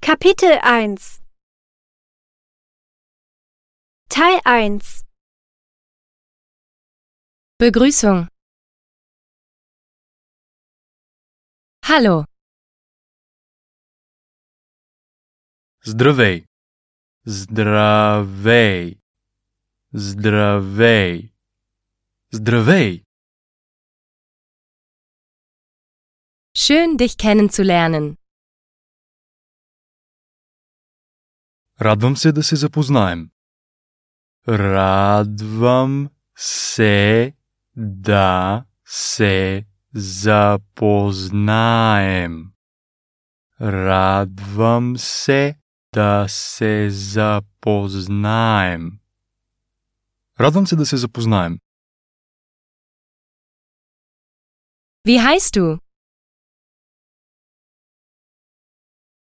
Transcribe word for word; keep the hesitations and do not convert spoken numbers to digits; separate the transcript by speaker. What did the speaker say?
Speaker 1: Kapitel eins Teil eins
Speaker 2: Begrüßung. Hallo.
Speaker 3: Здравей. Здравей. Здравей. Здравей.
Speaker 2: Schön, dich kennenzulernen.
Speaker 3: Радвам се да се запознаем. Радвам се да се запознаем. Радвам се да се запознаем. Радвам се да се запознаем.
Speaker 2: Wie heißt du?